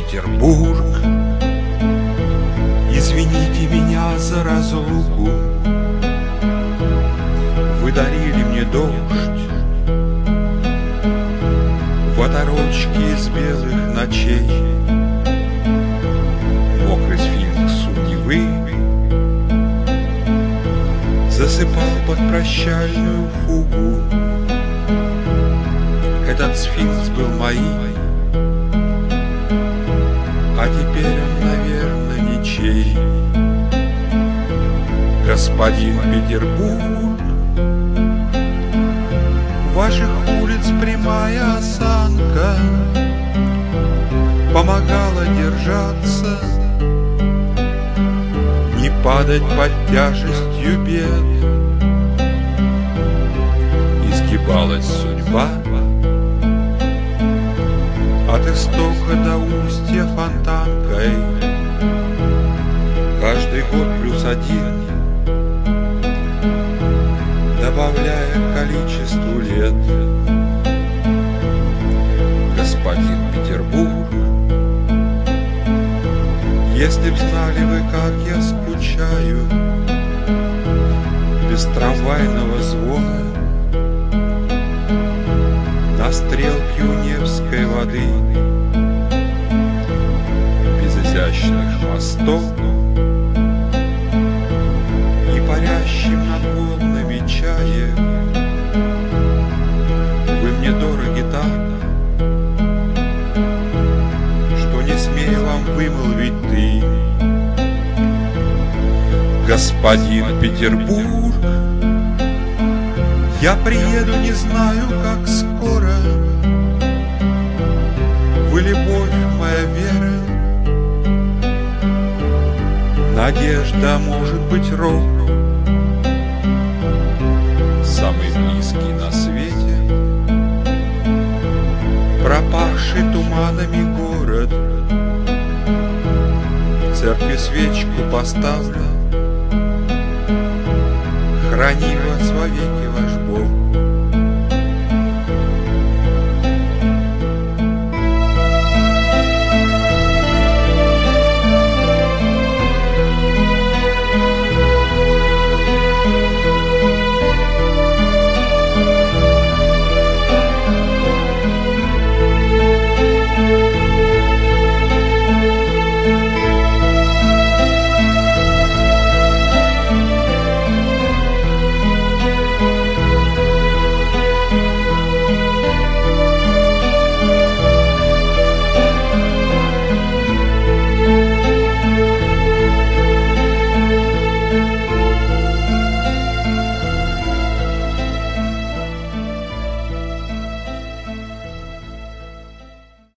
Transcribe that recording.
Петербург, извините меня за разлуку. Вы дарили мне дождь в оторочке из белых ночей. Мокрый сфинкс у Невы засыпал под прощальную фугу. Этот сфинкс был моим, а теперь он, наверное, ничей. Господин Петербург, ваших улиц прямая осанка помогала держаться, не падать под тяжестью бед. Изгибалась судьба от истока до устья фонтанкой. Каждый год +1, добавляя к количеству лет. Господин Петербург, если б знали вы, как я скучаю без трамвайного звона на стрелке у Невской воды, без изящных мостов и парящим над волнами чаек. Вы мне дороги так, что не смею вам вымолвить ты. Господин Петербург, я приеду, не знаю, как скоро. Вы любовь моя, вера, надежда, может быть, рок. Самый близкий на свете, пропавший туманами город. В церкви свечку поставлю, храни вас вовеки ваш Бог.